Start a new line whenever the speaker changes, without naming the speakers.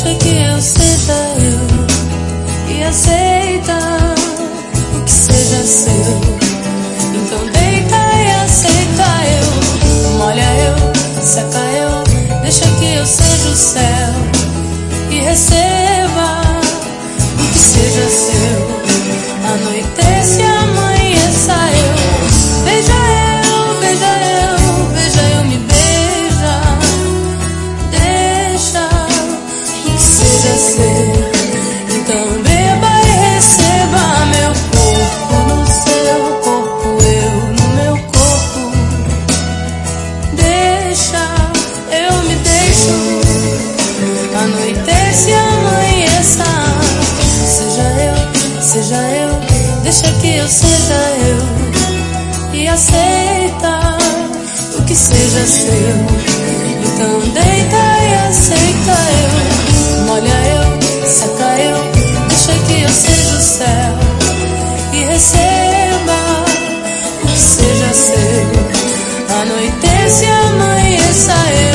deixa que eu seja eu e aceita o que seja seu. Então deita e aceita eu, molha eu, seca eu, deixa que eu seja o céu e receba o que seja seu. Anoitece, amanheça eu, beija eu, beija eu, beija eu, me beija, deixa o que seja seu. Então beba e receba meu corpo no seu corpo, eu no meu corpo. Deixa, eu me deixo, anoitece, amanheça. Seja eu, deixa que eu seja eu e aceita o que seja seu. Então deita e aceita eu, molha eu, seca eu, deixa que eu seja o céu e receba o que seja seu. Anoitece, amanheça eu.